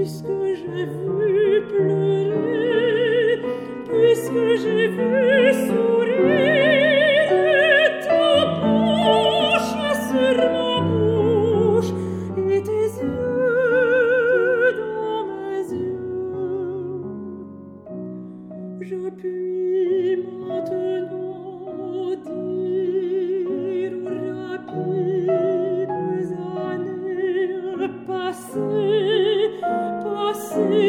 Puisque j'ai vu pleurer, puisque j'ai vu sourire, ta bouche sur ma bouche et tes yeux dans mes yeux, je puis maintenant dire aux rapides années passées, passées.